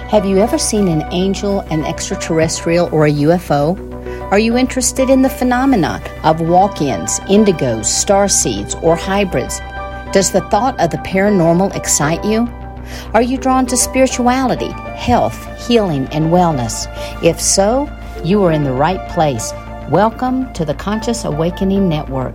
Have you ever seen an angel, an extraterrestrial, or a UFO? Are you interested in the phenomenon of walk-ins, indigos, starseeds, or hybrids? Does the thought of the paranormal excite you? Are you drawn to spirituality, health, healing, and wellness? If so, you are in the right place. Welcome to the Conscious Awakening Network.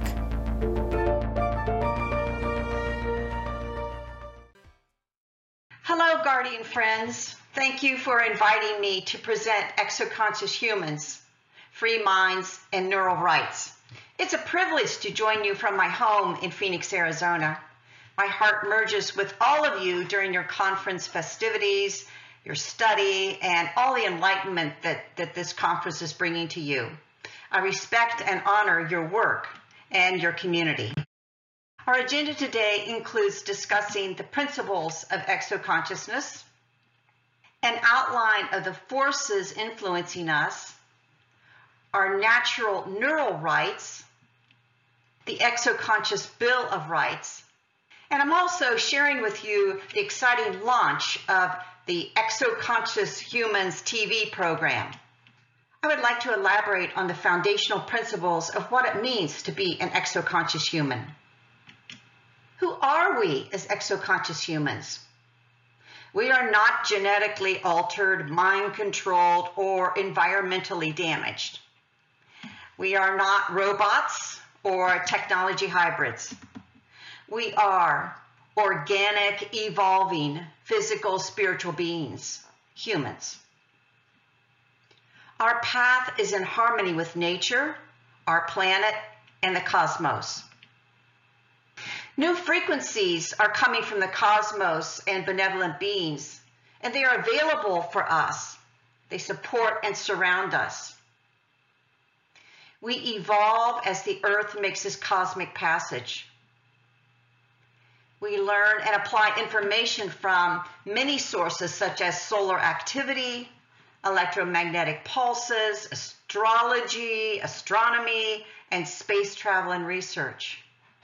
Hello, Guardian friends. Thank you for inviting me to present Exoconscious Humans, Free Minds, and Neural Rights. It's a privilege to join you from my home in Phoenix, Arizona. My heart merges with all of you during your conference festivities, your study, and all the enlightenment that this conference is bringing to you. I respect and honor your work and your community. Our agenda today includes discussing the principles of exoconsciousness, an outline of the forces influencing us, our natural neural rights, the Exoconscious Bill of Rights, and I'm also sharing with you the exciting launch of the Exoconscious Humans TV program. I would like to elaborate on the foundational principles of what it means to be an exoconscious human. Who are we as exoconscious humans? We are not genetically altered, mind-controlled, or environmentally damaged. We are not robots or technology hybrids. We are organic, evolving, physical, spiritual beings, humans. Our path is in harmony with nature, our planet, and the cosmos. New frequencies are coming from the cosmos and benevolent beings, and they are available for us. They support and surround us. We evolve as the Earth makes its cosmic passage. We learn and apply information from many sources such as solar activity, electromagnetic pulses, astrology, astronomy, and space travel and research.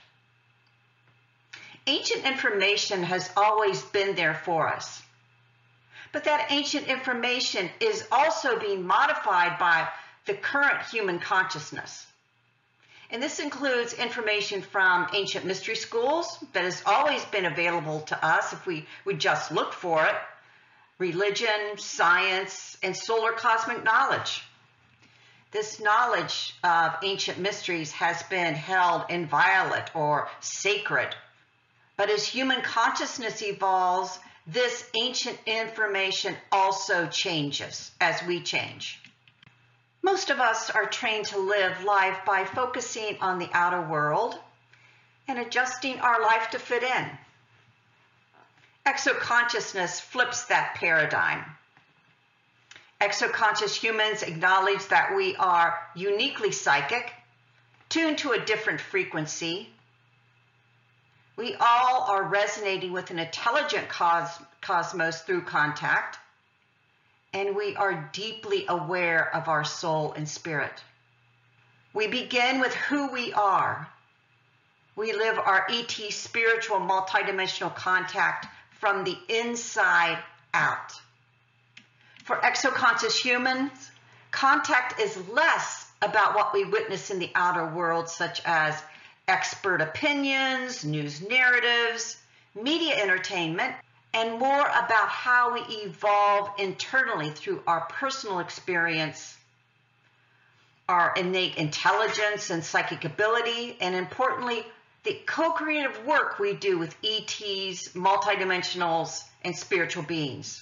Ancient information has always been there for us, but that ancient information is also being modified by the current human consciousness. And this includes information from ancient mystery schools that has always been available to us if we would just look for it, religion, science, and solar cosmic knowledge. This knowledge of ancient mysteries has been held inviolate or sacred. But as human consciousness evolves, this ancient information also changes as we change. Most of us are trained to live life by focusing on the outer world and adjusting our life to fit in. Exoconsciousness flips that paradigm. Exoconscious humans acknowledge that we are uniquely psychic, tuned to a different frequency. We all are resonating with an intelligent cosmos through contact, and we are deeply aware of our soul and spirit. We begin with who we are. We live our ET spiritual multidimensional contact from the inside out. For exoconscious humans, contact is less about what we witness in the outer world, such as expert opinions, news narratives, media entertainment, and more about how we evolve internally through our personal experience, our innate intelligence and psychic ability, and importantly, the co-creative work we do with ETs, multidimensionals, and spiritual beings.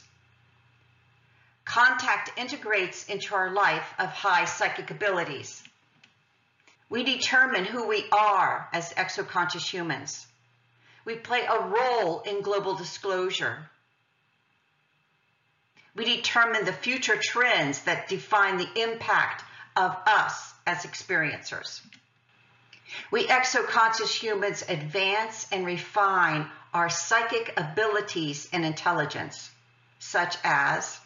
Contact integrates into our life of high psychic abilities. We determine who we are as exoconscious humans. We play a role in global disclosure. We determine the future trends that define the impact of us as experiencers. We exoconscious humans advance and refine our psychic abilities and intelligence, such as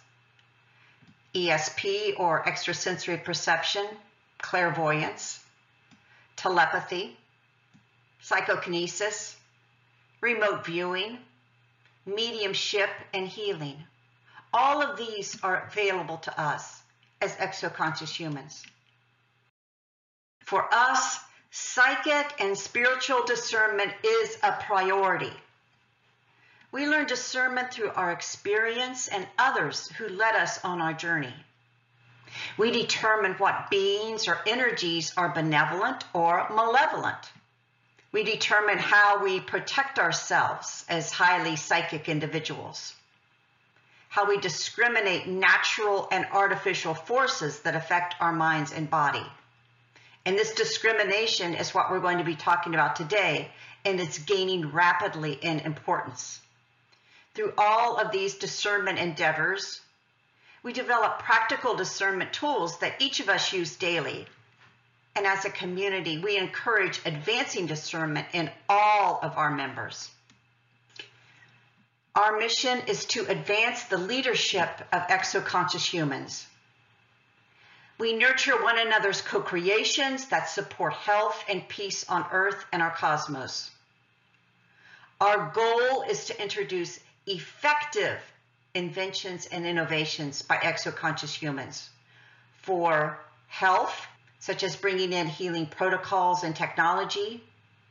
ESP or extrasensory perception, clairvoyance, telepathy, psychokinesis, remote viewing, mediumship, and healing. All of these are available to us as exoconscious humans. For us, psychic and spiritual discernment is a priority. We learn discernment through our experience and others who led us on our journey. We determine what beings or energies are benevolent or malevolent. We determine how we protect ourselves as highly psychic individuals, how we discriminate natural and artificial forces that affect our minds and body. And this discrimination is what we're going to be talking about today, and it's gaining rapidly in importance. Through all of these discernment endeavors, we develop practical discernment tools that each of us use daily. And as a community, we encourage advancing discernment in all of our members. Our mission is to advance the leadership of exoconscious humans. We nurture one another's co-creations that support health and peace on Earth and our cosmos. Our goal is to introduce effective inventions and innovations by exoconscious humans for health, such as bringing in healing protocols and technology,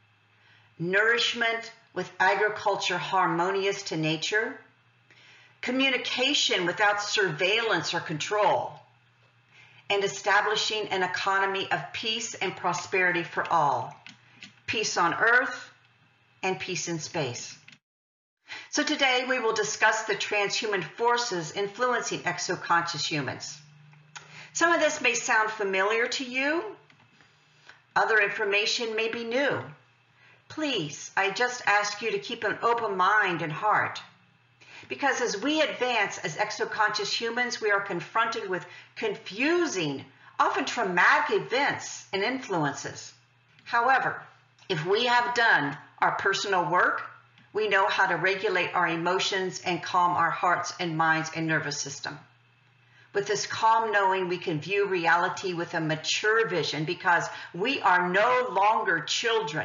nourishment with agriculture harmonious to nature, communication without surveillance or control, and establishing an economy of peace and prosperity for all, peace on Earth and peace in space. So today we will discuss the transhuman forces influencing exoconscious humans. Some of this may sound familiar to you. Other information may be new. Please, I just ask you to keep an open mind and heart. Because as we advance as exoconscious humans, we are confronted with confusing, often traumatic events and influences. However, if we have done our personal work, we know how to regulate our emotions and calm our hearts and minds and nervous system. With this calm knowing, we can view reality with a mature vision because we are no longer children.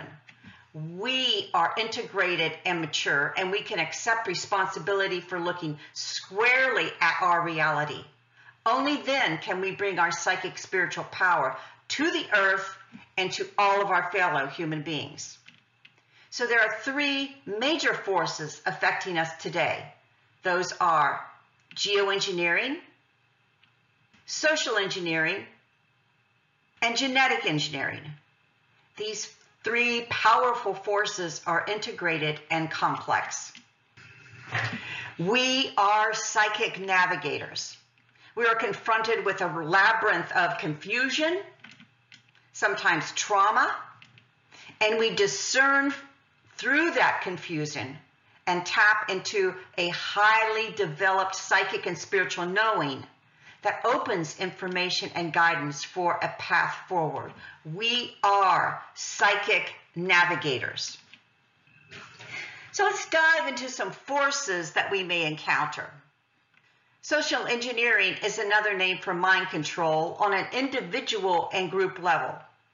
We are integrated and mature, and we can accept responsibility for looking squarely at our reality. Only then can we bring our psychic spiritual power to the earth and to all of our fellow human beings. So there are three major forces affecting us today. Those are geoengineering, social engineering, and genetic engineering. These three powerful forces are integrated and complex. We are psychic navigators. We are confronted with a labyrinth of confusion, sometimes trauma, and we discern through that confusion and tap into a highly developed psychic and spiritual knowing that opens information and guidance for a path forward. We are psychic navigators. So let's dive into some forces that we may encounter. Social engineering is another name for mind control on an individual and group level.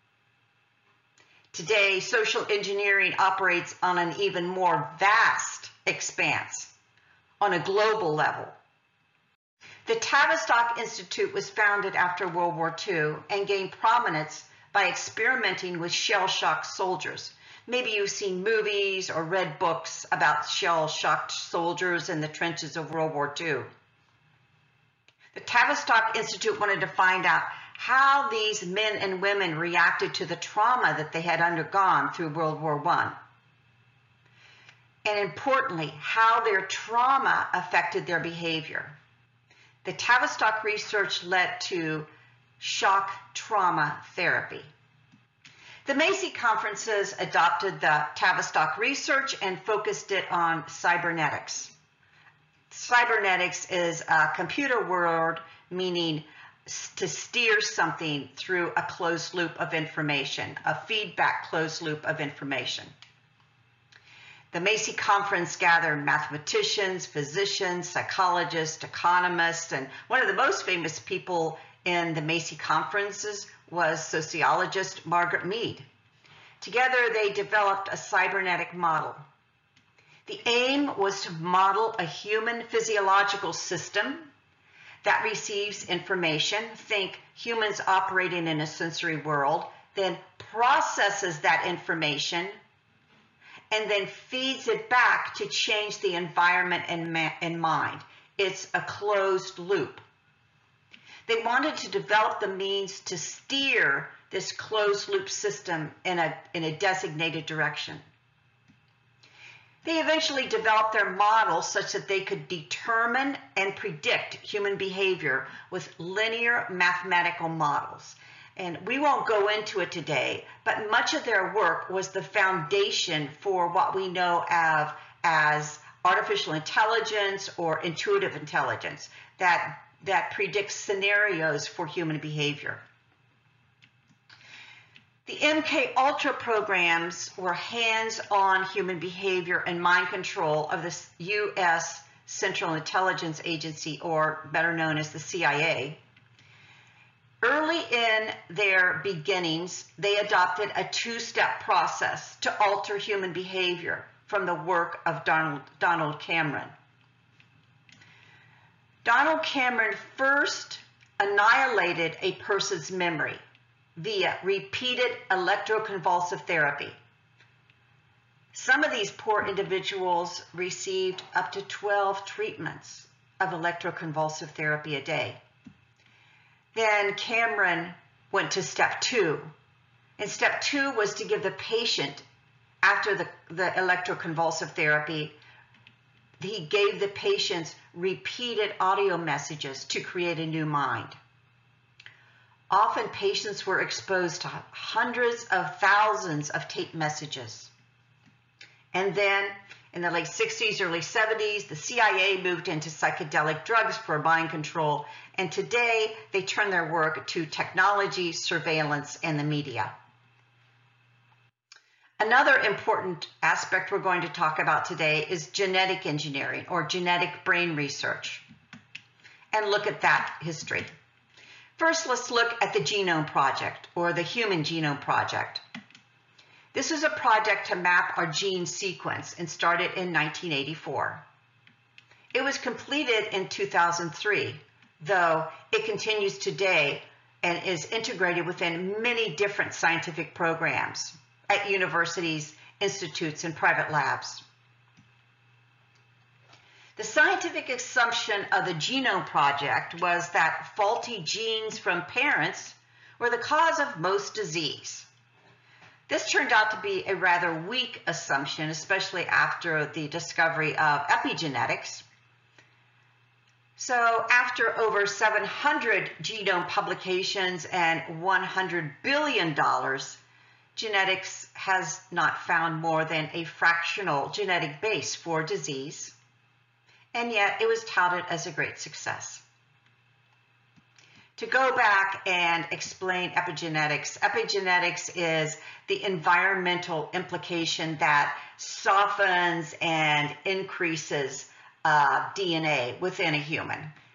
Today, social engineering operates on an even more vast expanse, on a global level. The Tavistock Institute was founded after World War II and gained prominence by experimenting with shell-shocked soldiers. Maybe you've seen movies or read books about shell-shocked soldiers in the trenches of World War II. The Tavistock Institute wanted to find out how these men and women reacted to the trauma that they had undergone through World War I. And importantly, how their trauma affected their behavior. The Tavistock research led to shock trauma therapy. The Macy conferences adopted the Tavistock research and focused it on cybernetics. Cybernetics is a computer word meaning to steer something through a closed loop of information, a feedback closed loop of information. The Macy Conference gathered mathematicians, physicians, psychologists, economists, and one of the most famous people in the Macy Conferences was sociologist Margaret Mead. Together, they developed a cybernetic model. The aim was to model a human physiological system that receives information, think humans operating in a sensory world, then processes that information, and then feeds it back to change the environment and mind. It's a closed loop. They wanted to develop the means to steer this closed loop system in a designated direction. They eventually developed their model such that they could determine and predict human behavior with linear mathematical models. And we won't go into it today, but much of their work was the foundation for what we know of as artificial intelligence or intuitive intelligence that predicts scenarios for human behavior. The MK Ultra programs were hands-on human behavior and mind control of the U.S. Central Intelligence Agency, or better known as the CIA. Early in their beginnings, they adopted a two-step process to alter human behavior from the work of Donald Cameron. Donald Cameron first annihilated a person's memory via repeated electroconvulsive therapy. Some of these poor individuals received up to 12 treatments of electroconvulsive therapy a day. Then Cameron went to step 2. And step 2 was to give the patient, after the electroconvulsive therapy, he gave the patients repeated audio messages to create a new mind. Often patients were exposed to hundreds of thousands of tape messages. And then in the late 60s, early 70s, the CIA moved into psychedelic drugs for mind control. And today they turn their work to technology, surveillance, and the media. Another important aspect we're going to talk about today is genetic engineering, or genetic brain research, and look at that history. First, let's look at the Genome Project, or the Human Genome Project. This was a project to map our gene sequence and started in 1984. It was completed in 2003, though it continues today and is integrated within many different scientific programs at universities, institutes, and private labs. The scientific assumption of the Genome Project was that faulty genes from parents were the cause of most disease. This turned out to be a rather weak assumption, especially after the discovery of epigenetics. So after over 700 genome publications and $100 billion, genetics has not found more than a fractional genetic base for disease, and yet it was touted as a great success. To go back and explain epigenetics, epigenetics is the environmental implication that softens and increases DNA within a human.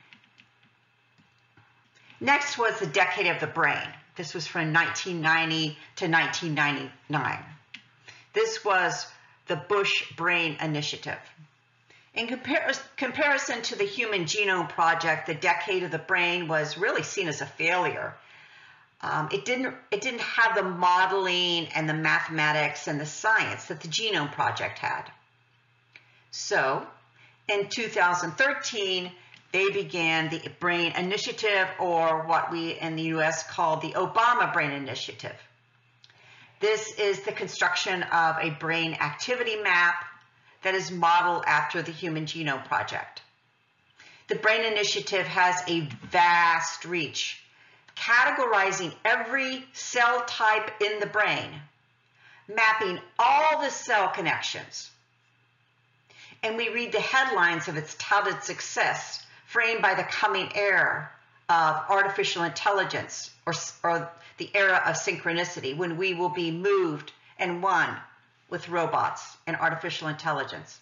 Next was the decade of the brain. This was from 1990 to 1999. This was the Bush Brain Initiative. In comparison to the Human Genome Project, the decade of the brain was really seen as a failure. It didn't have the modeling and the mathematics and the science that the Genome Project had. So in 2013, they began the Brain Initiative, or what we in the US call the Obama Brain Initiative. This is the construction of a brain activity map that is modeled after the Human Genome Project. The Brain Initiative has a vast reach, categorizing every cell type in the brain, mapping all the cell connections. And we read the headlines of its touted success, framed by the coming era of artificial intelligence, or the era of synchronicity, when we will be moved and one with robots and artificial intelligence.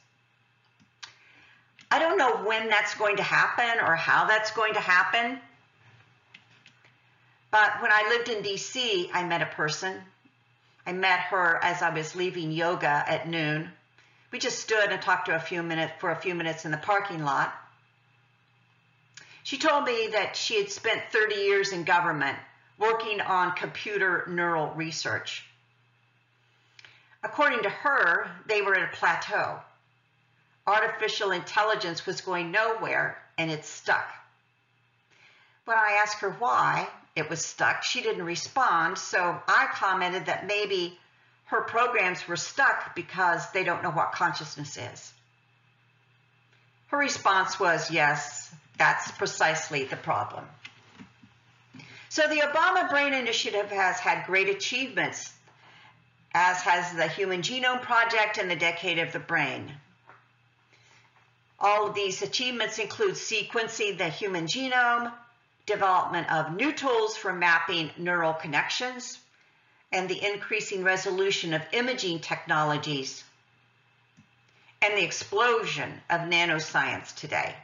I don't know when that's going to happen or how that's going to happen, but when I lived in DC, I met a person. I met her as I was leaving yoga at noon. We just stood and talked for a few minutes in the parking lot. She told me that she had spent 30 years in government working on computer neural research. According to her, they were at a plateau. Artificial intelligence was going nowhere, and it stuck. When I asked her why it was stuck, she didn't respond, so I commented that maybe her programs were stuck because they don't know what consciousness is. Her response was, yes, that's precisely the problem. So the Obama Brain Initiative has had great achievements, as has the Human Genome Project and the Decade of the Brain. All of these achievements include sequencing the human genome, development of new tools for mapping neural connections, and the increasing resolution of imaging technologies, and the explosion of nanoscience today.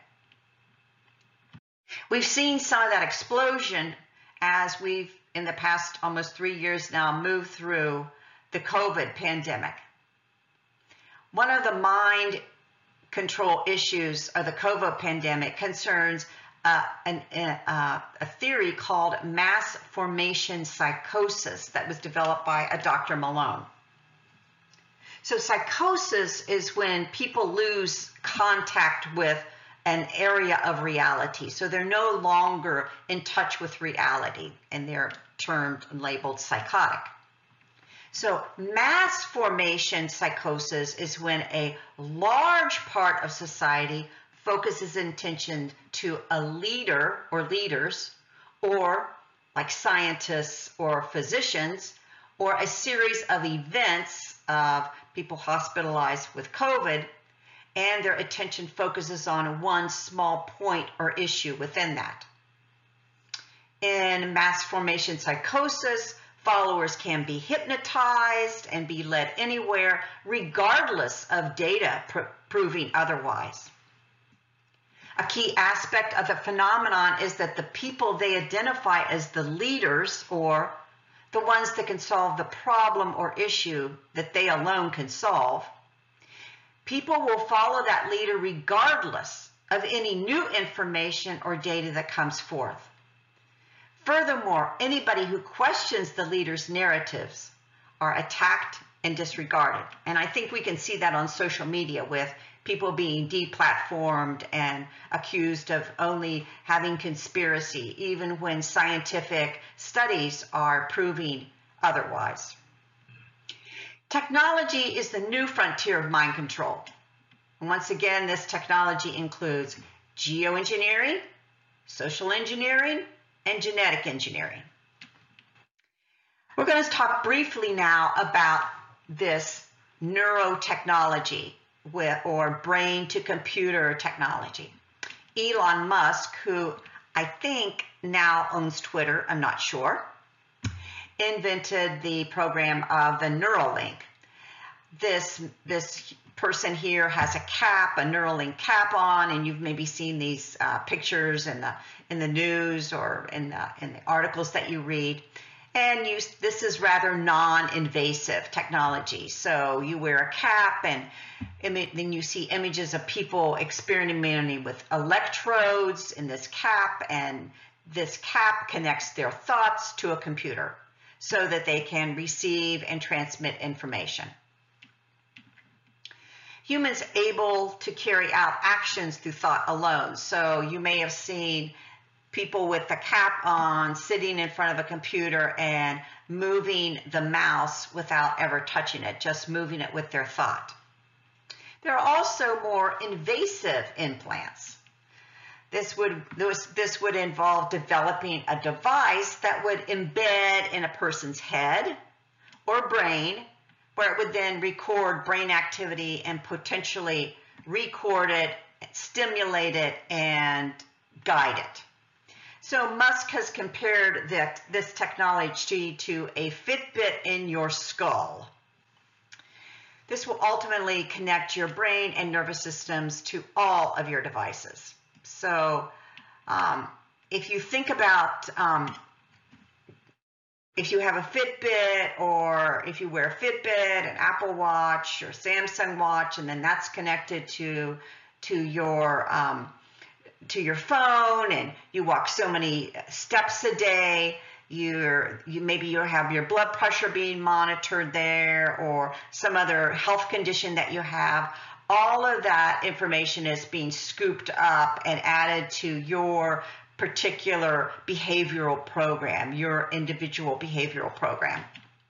We've seen some of that explosion as we've, in the past almost 3 years now, moved through the COVID pandemic. One of the mind control issues of the COVID pandemic concerns a theory called mass formation psychosis that was developed by a Dr. Malone. So psychosis is when people lose contact with an area of reality. So they're no longer in touch with reality, and they're termed and labeled psychotic. So mass formation psychosis is when a large part of society focuses attention to a leader or leaders, or like scientists or physicians, or a series of events of people hospitalized with COVID, and their attention focuses on one small point or issue within that. In mass formation psychosis, followers can be hypnotized and be led anywhere, regardless of data proving otherwise. A key aspect of the phenomenon is that the people they identify as the leaders, or the ones that can solve the problem or issue that they alone can solve, people will follow that leader regardless of any new information or data that comes forth. Furthermore, anybody who questions the leader's narratives are attacked and disregarded. And I think we can see that on social media with people being deplatformed and accused of only having conspiracy, even when scientific studies are proving otherwise. Technology is the new frontier of mind control. And once again, this technology includes geoengineering, social engineering, and genetic engineering. We're going to talk briefly now about this neurotechnology, or brain-to-computer technology. Elon Musk, who I think now owns Twitter, I'm not sure, invented the program of the Neuralink. This person here has a cap, a Neuralink cap on, and you've maybe seen these pictures in the news or in the articles that you read. And this is rather non-invasive technology. So you wear a cap, and then you see images of people experimenting with electrodes in this cap, and this cap connects their thoughts to a computer so that they can receive and transmit information. Humans able to carry out actions through thought alone. So you may have seen people with the cap on sitting in front of a computer and moving the mouse without ever touching it, just moving it with their thought. There are also more invasive implants. This would involve developing a device that would embed in a person's head or brain, where it would then record brain activity and potentially record it, stimulate it, and guide it. So Musk has compared this technology to a Fitbit in your skull. This will ultimately connect your brain and nervous systems to all of your devices. So if you think about if you have a Fitbit, or if you wear a Fitbit, an Apple Watch, or Samsung Watch, and then that's connected to your phone, and you walk so many steps a day, maybe you have your blood pressure being monitored there, or some other health condition that you have. All of that information is being scooped up and added to your particular behavioral program, your individual behavioral program.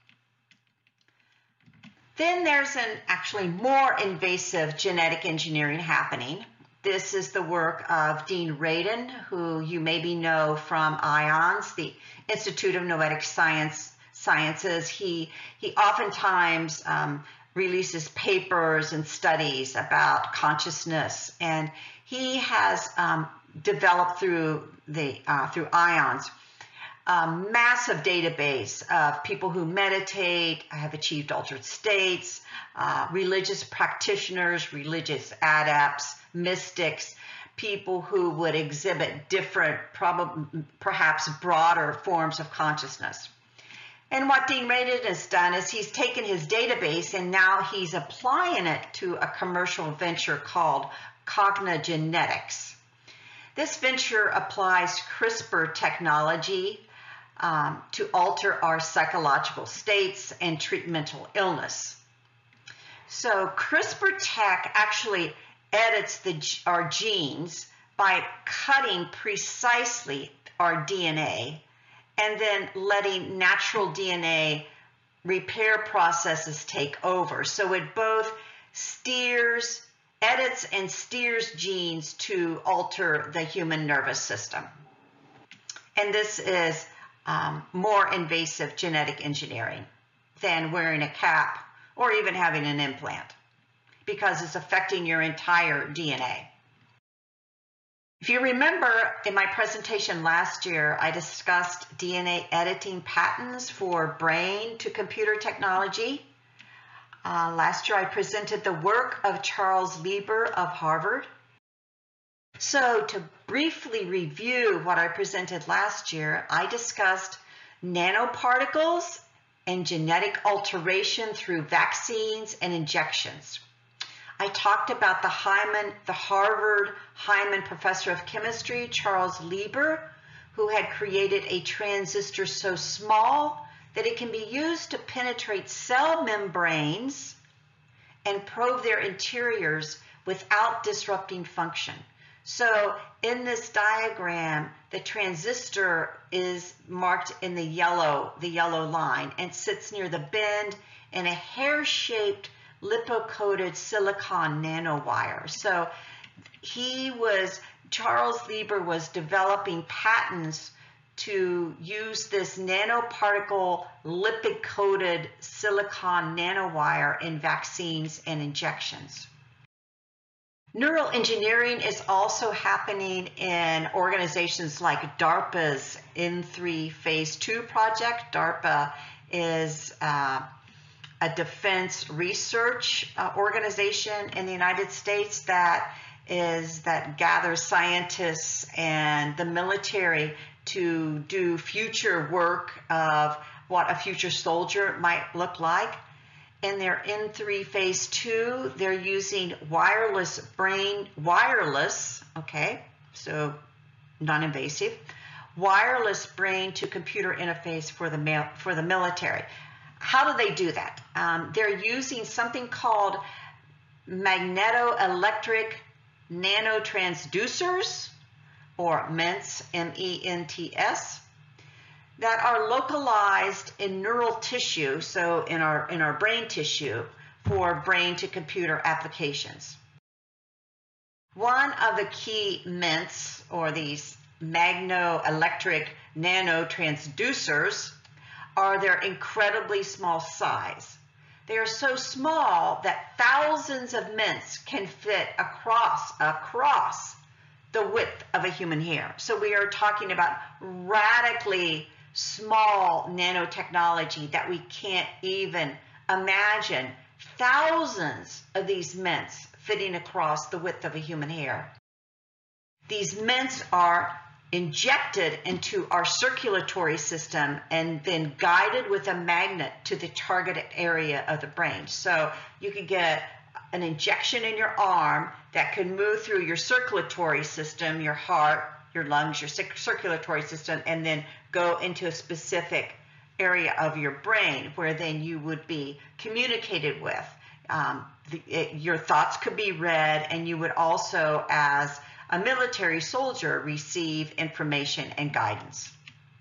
Then there's an actually more invasive genetic engineering happening. This is the work of Dean Radin, who you maybe know from IONS, the Institute of Noetic Sciences. He oftentimes releases papers and studies about consciousness, and he has developed through IONS a massive database of people who meditate, have achieved altered states, religious practitioners, religious adepts, mystics, people who would exhibit different, perhaps broader forms of consciousness. And what Dean Radin has done is he's taken his database and now he's applying it to a commercial venture called Cognigenetics. This venture applies CRISPR technology to alter our psychological states and treat mental illness. So CRISPR tech actually edits our genes by cutting precisely our DNA and then letting natural DNA repair processes take over. So it both edits and steers genes to alter the human nervous system. And this is more invasive genetic engineering than wearing a cap or even having an implant, because it's affecting your entire DNA. If you remember in my presentation last year, I discussed DNA editing patents for brain to computer technology. Last year I presented the work of Charles Lieber of Harvard. So to briefly review what I presented last year, I discussed nanoparticles and genetic alteration through vaccines and injections. I talked about the Harvard Hyman Professor of Chemistry, Charles Lieber, who had created a transistor so small that it can be used to penetrate cell membranes and probe their interiors without disrupting function. So in this diagram, the transistor is marked in the yellow line and sits near the bend in a hair-shaped lipo-coated silicon nanowire. So Charles Lieber was developing patents to use this nanoparticle lipid-coated silicon nanowire in vaccines and injections. Neural engineering is also happening in organizations like DARPA's N3 Phase 2 project. DARPA is a defense research organization in the United States that gathers scientists and the military to do future work of what a future soldier might look like. In their N3 Phase 2, they're using wireless, okay, so non-invasive, wireless brain to computer interface for the military. How do they do that? They're using something called magnetoelectric nanotransducers, or MENTs, M-E-N-T-S, that are localized in neural tissue, so in our brain tissue, for brain to computer applications. One of the key MENTs, or these magnetoelectric nanotransducers, are their incredibly small size. They are so small that thousands of MENTs can fit across the width of a human hair. So we are talking about radically small nanotechnology that we can't even imagine. Thousands of these MENTs fitting across the width of a human hair. These MENTs are injected into our circulatory system and then guided with a magnet to the targeted area of the brain. So you could get an injection in your arm that could move through your circulatory system, your heart, your lungs, your circulatory system, and then go into a specific area of your brain where then you would be communicated with. Your thoughts could be read, and you would also, as a military soldier, receive information and guidance.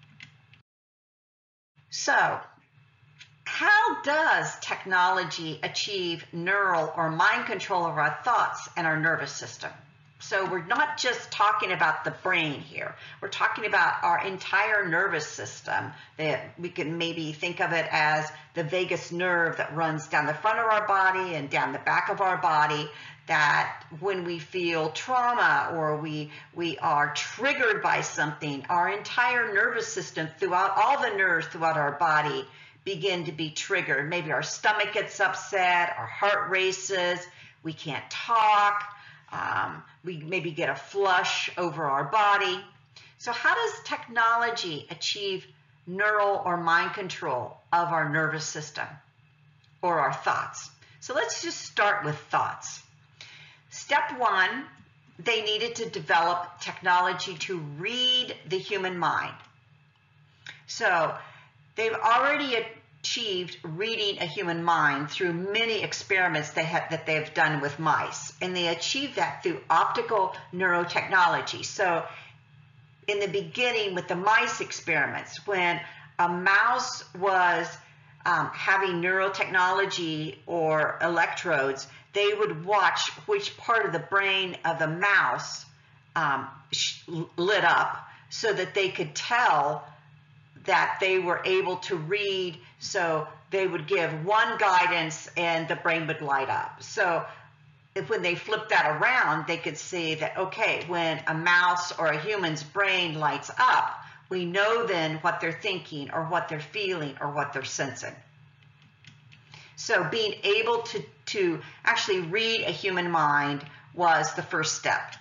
So, how does technology achieve neural or mind control of our thoughts and our nervous system? So we're not just talking about the brain here. We're talking about our entire nervous system. That we can maybe think of it as the vagus nerve that runs down the front of our body and down the back of our body, that when we feel trauma or we are triggered by something, our entire nervous system throughout all the nerves throughout our body begin to be triggered. Maybe our stomach gets upset, our heart races, we can't talk, we maybe get a flush over our body. So how does technology achieve neural or mind control of our nervous system or our thoughts? So let's just start with thoughts. Step one, they needed to develop technology to read the human mind. So they've already achieved reading a human mind through many experiments that they've done with mice, and they achieved that through optical neurotechnology. So in the beginning with the mice experiments, when a mouse was having neurotechnology or electrodes, they would watch which part of the brain of the mouse lit up so that they could tell that they were able to read. So they would give one guidance and the brain would light up. So when they flipped that around, they could see that, okay, when a mouse or a human's brain lights up, we know then what they're thinking or what they're feeling or what they're sensing. So being able to actually read a human mind was the first step.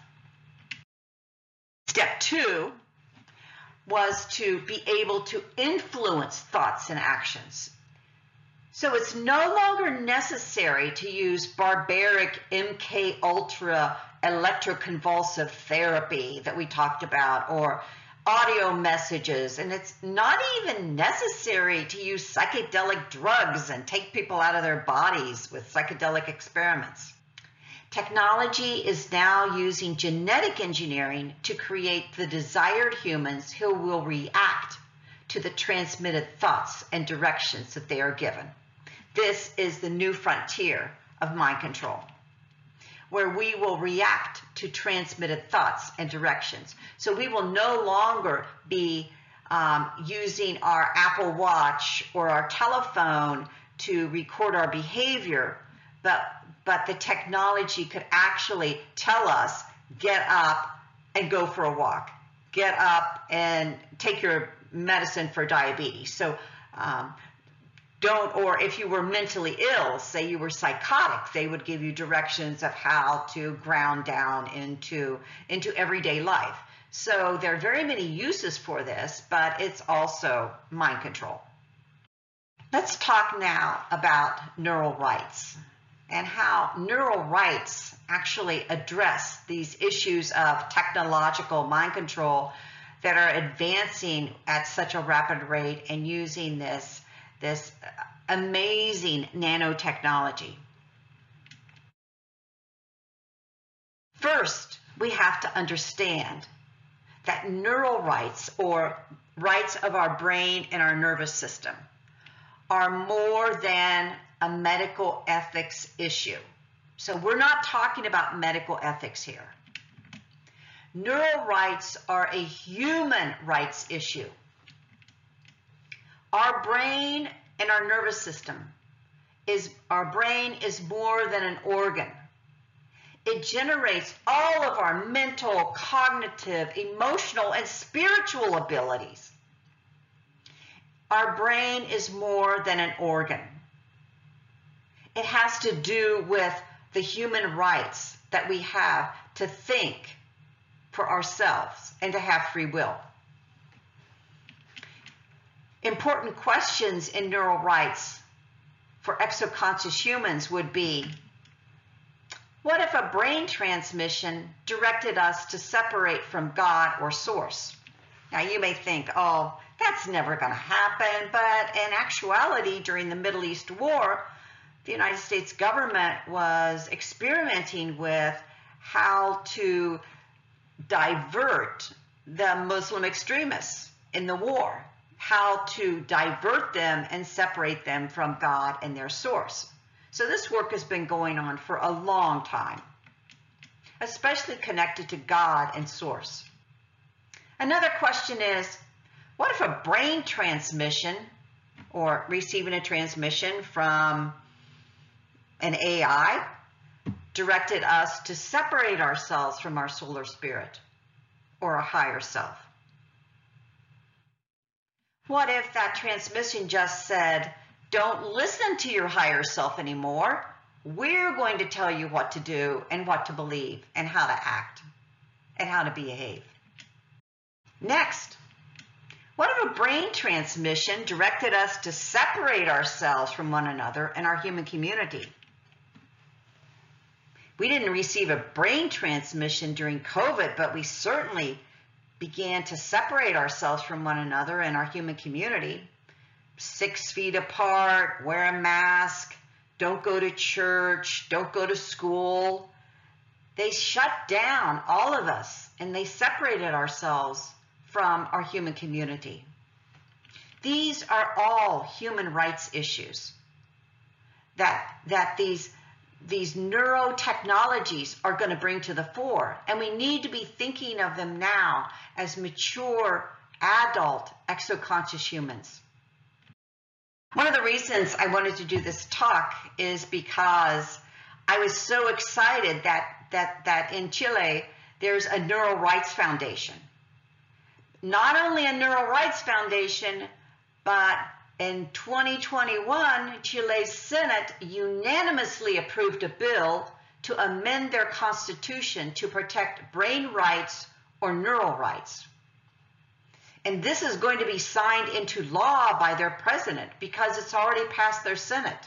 Step two was to be able to influence thoughts and actions. So it's no longer necessary to use barbaric MK Ultra electroconvulsive therapy that we talked about, or audio messages, and it's not even necessary to use psychedelic drugs and take people out of their bodies with psychedelic experiments. Technology is now using genetic engineering to create the desired humans who will react to the transmitted thoughts and directions that they are given. This is the new frontier of mind control, where we will react to transmitted thoughts and directions. So we will no longer be using our Apple Watch or our telephone to record our behavior, but the technology could actually tell us, get up and go for a walk. Get up and take your medicine for diabetes. So or if you were mentally ill, say you were psychotic, they would give you directions of how to ground down into everyday life. So there are very many uses for this, but it's also mind control. Let's talk now about neural rights and how neural rights actually address these issues of technological mind control that are advancing at such a rapid rate and using this amazing nanotechnology. First, we have to understand that neural rights, or rights of our brain and our nervous system, are more than a medical ethics issue. So we're not talking about medical ethics here. Neural rights are a human rights issue. Our brain and our nervous system our brain is more than an organ. It generates all of our mental, cognitive, emotional, and spiritual abilities. Our brain is more than an organ. It has to do with the human rights that we have to think, for ourselves and to have free will. Important questions in neural rights for exoconscious humans would be, what if a brain transmission directed us to separate from God or source? Now you may think, oh, that's never going to happen, but in actuality, during the Middle East war, the United States government was experimenting with how to divert the Muslim extremists in the war, how to divert them and separate them from God and their source. So this work has been going on for a long time, especially connected to God and source. Another question is, what if a brain transmission or receiving a transmission from an AI directed us to separate ourselves from our solar spirit or a higher self? What if that transmission just said, don't listen to your higher self anymore. We're going to tell you what to do and what to believe and how to act and how to behave. Next, what if a brain transmission directed us to separate ourselves from one another and our human community? We didn't receive a brain transmission during COVID, but we certainly began to separate ourselves from one another and our human community. 6 feet apart, wear a mask, don't go to church, don't go to school. They shut down all of us and they separated ourselves from our human community. These are all human rights issues that these neurotechnologies are going to bring to the fore, and we need to be thinking of them now as mature, adult, exoconscious humans. One of the reasons I wanted to do this talk is because I was so excited that in Chile there's a Neural Rights Foundation. Not only a Neural Rights Foundation, but in 2021, Chile's Senate unanimously approved a bill to amend their constitution to protect brain rights or neural rights. And this is going to be signed into law by their president because it's already passed their Senate.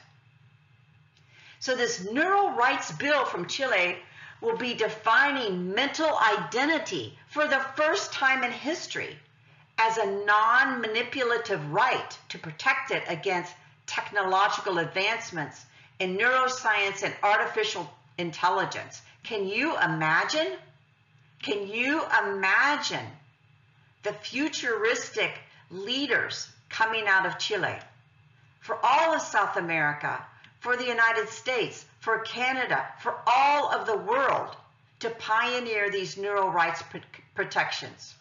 So this neural rights bill from Chile will be defining mental identity for the first time in history as a non-manipulative right to protect it against technological advancements in neuroscience and artificial intelligence. Can you imagine? Can you imagine the futuristic leaders coming out of Chile, for all of South America, for the United States, for Canada, for all of the world to pioneer these neural rights protections?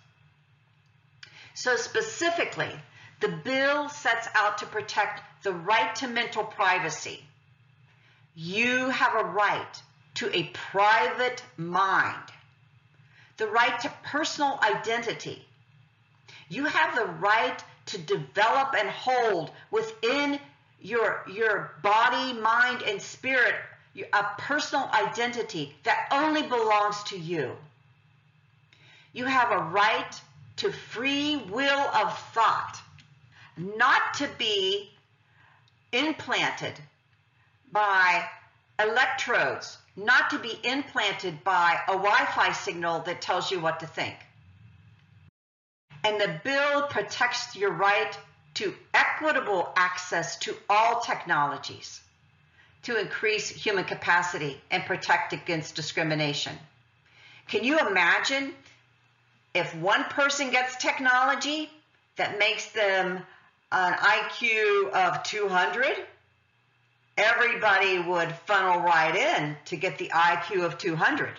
So specifically, the bill sets out to protect the right to mental privacy. You have a right to a private mind, the right to personal identity. You have the right to develop and hold within your body, mind, and spirit a personal identity that only belongs to you. You have a right to free will of thought, not to be implanted by electrodes, not to be implanted by a Wi-Fi signal that tells you what to think. And the bill protects your right to equitable access to all technologies to increase human capacity and protect against discrimination. Can you imagine if one person gets technology that makes them an IQ of 200, everybody would funnel right in to get the IQ of 200.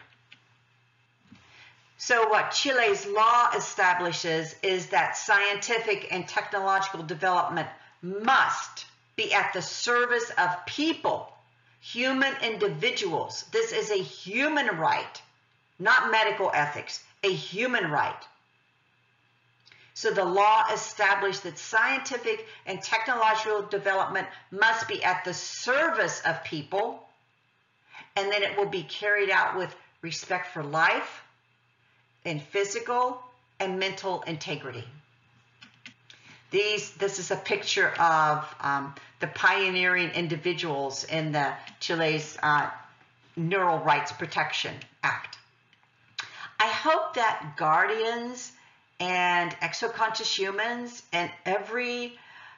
So what Chile's law establishes is that scientific and technological development must be at the service of people, human individuals. This is a human right, not medical ethics, a human right. So the law established that scientific and technological development must be at the service of people, and then it will be carried out with respect for life, in physical and mental integrity. This is a picture of the pioneering individuals in the Chile's Neural Rights Protection Act. I hope that guardians and exoconscious humans and every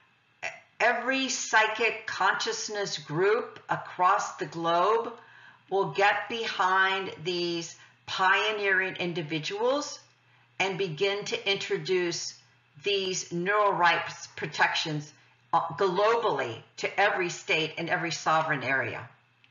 psychic consciousness group across the globe will get behind these pioneering individuals and begin to introduce these neural rights protections globally to every state and every sovereign area.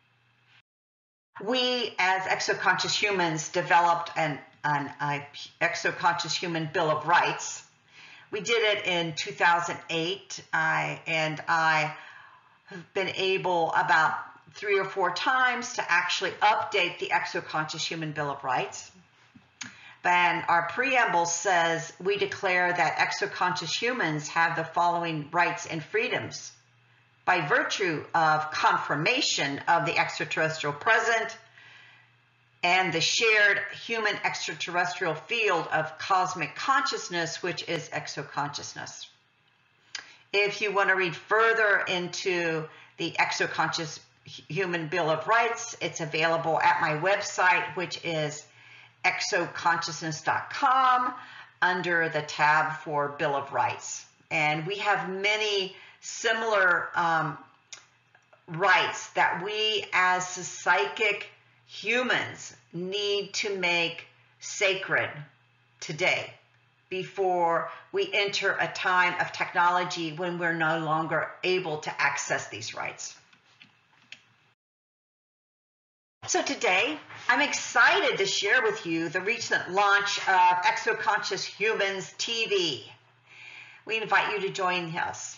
We, as exoconscious humans, developed an exoconscious human Bill of Rights. We did it in 2008, and I have been able about 3 or 4 times to actually update the exoconscious human Bill of Rights. And our preamble says we declare that exoconscious humans have the following rights and freedoms by virtue of confirmation of the extraterrestrial present and the shared human extraterrestrial field of cosmic consciousness, which is exoconsciousness. If you want to read further into the exoconscious human Bill of Rights, it's available at my website, which is exoconsciousness.com under the tab for Bill of Rights. And we have many similar rights that we as psychic humans need to make sacred today before we enter a time of technology when we're no longer able to access these rights. So today, I'm excited to share with you the recent launch of Exoconscious Humans TV. We invite you to join us.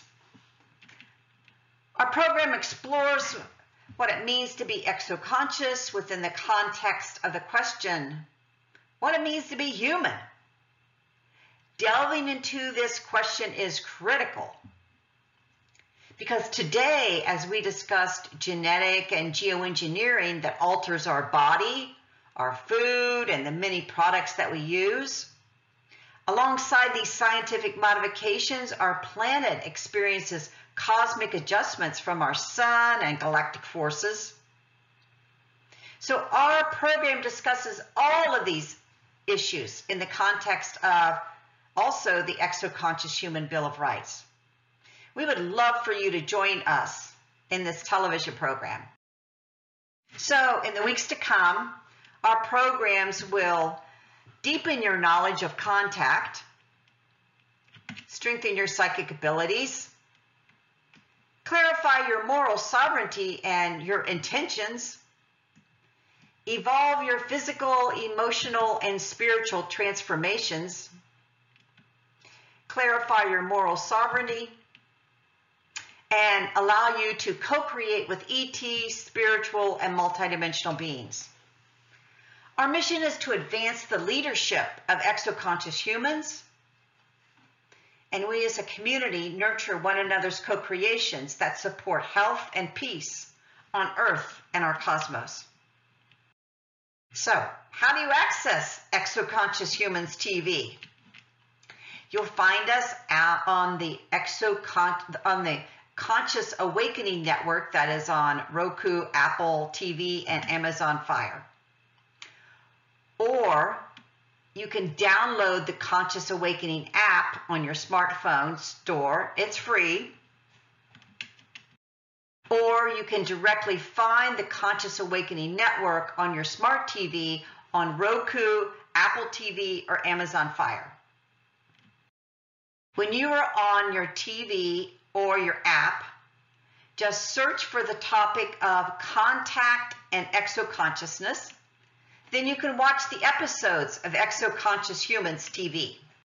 Our program explores what it means to be exoconscious within the context of the question, what it means to be human. Delving into this question is critical because today, as we discussed genetic and geoengineering that alters our body, our food, and the many products that we use, alongside these scientific modifications, our planet experiences cosmic adjustments from our sun and galactic forces. So our program discusses all of these issues in the context of also the Exoconscious Human Bill of Rights. We would love for you to join us in this television program. So in the weeks to come, our programs will deepen your knowledge of contact, strengthen your psychic abilities, clarify your moral sovereignty and your intentions, evolve your physical, emotional, and spiritual transformations, clarify your moral sovereignty, and allow you to co-create with ET, spiritual, and multidimensional beings. Our mission is to advance the leadership of exoconscious humans, and we as a community nurture one another's co-creations that support health and peace on Earth and our cosmos. So, how do you access Exoconscious Humans TV? You'll find us on the Conscious Awakening Network that is on Roku, Apple TV, and Amazon Fire. Or you can download the Conscious Awakening app on your smartphone store. It's free. Or you can directly find the Conscious Awakening Network on your smart TV on Roku, Apple TV, or Amazon Fire. When you are on your TV or your app, just search for the topic of contact and exoconsciousness. Then you can watch the episodes of Exoconscious Humans TV.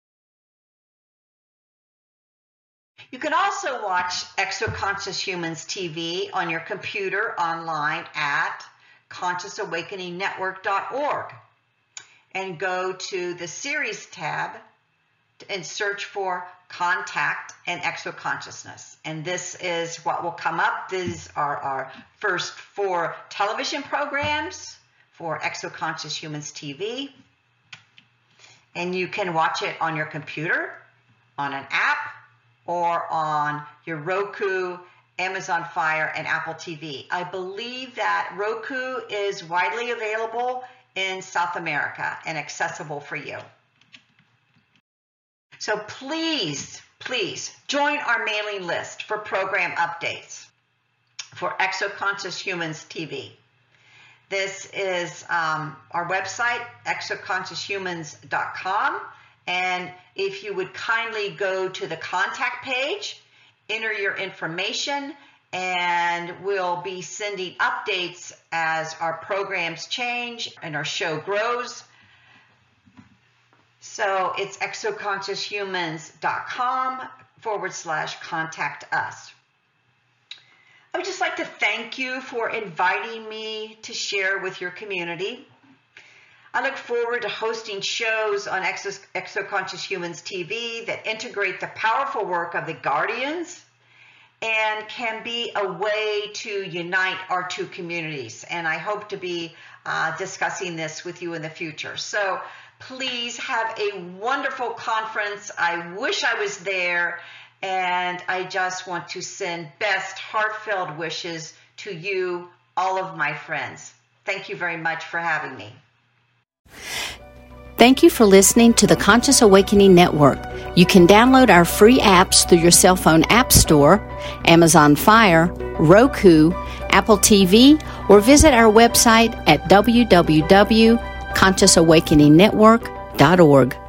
You can also watch Exoconscious Humans TV on your computer online at consciousawakeningnetwork.org and go to the series tab and search for contact and exoconsciousness. And this is what will come up. These are our first 4 television programs for Exoconscious Humans TV. And you can watch it on your computer, on an app, or on your Roku, Amazon Fire, and Apple TV. I believe that Roku is widely available in South America and accessible for you. So please join our mailing list for program updates for Exoconscious Humans TV. This is our website, exoconscioushumans.com. And if you would kindly go to the contact page, enter your information, and we'll be sending updates as our programs change and our show grows. So it's exoconscioushumans.com/contact us. I would just like to thank you for inviting me to share with your community. I look forward to hosting shows on Exoconscious Humans TV that integrate the powerful work of the Guardians and can be a way to unite our two communities. And I hope to be discussing this with you in the future. So please have a wonderful conference. I wish I was there. And I just want to send best heartfelt wishes to you, all of my friends. Thank you very much for having me. Thank you for listening to the Conscious Awakening Network. You can download our free apps through your cell phone app store, Amazon Fire, Roku, Apple TV, or visit our website at www.consciousawakeningnetwork.org.